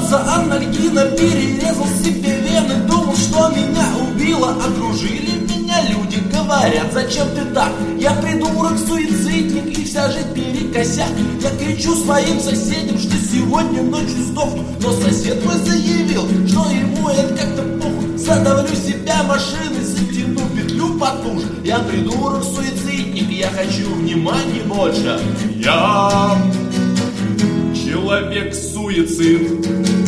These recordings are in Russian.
доза анальгина, перерезал себе вены, думал, что меня убило. Окружили меня люди, говорят, зачем ты так? Я придурок, суицидник и вся жизнь перекосяк. Я кричу своим соседям, что сегодня ночью сдохну, но сосед мой заявил, что ему это как-то похуй. Задавлю себя машиной, затяну петлю потуже. Я придурок, суицидник, я хочу внимания больше. Я человек-суицид.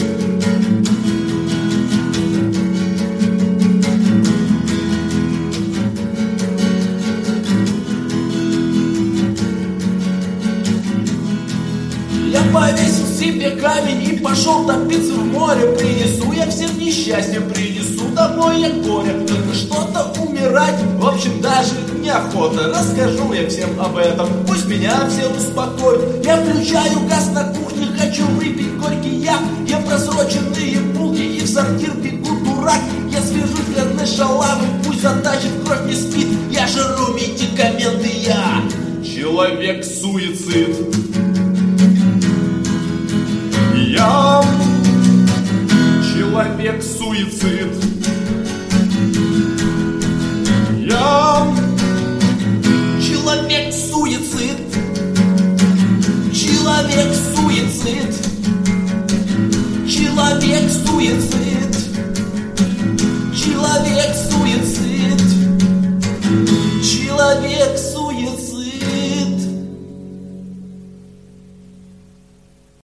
Я повесил себе камень и пошел топиться в море. Принесу я всем несчастье, принесу домой я горе. Только что-то умирать, в общем, даже неохота. Расскажу я всем об этом, пусть меня все успокоят. Я включаю газ на кухне, хочу выпить горький яд. Я просроченные булки и в сортир бегу дурак. Я свяжусь для шалавы, пусть затащит, кровь не спит. Я жру медикаменты, я человек-суицид. Я человек-суицид. Я человек-суицид. Человек-суицид. Человек-суицид.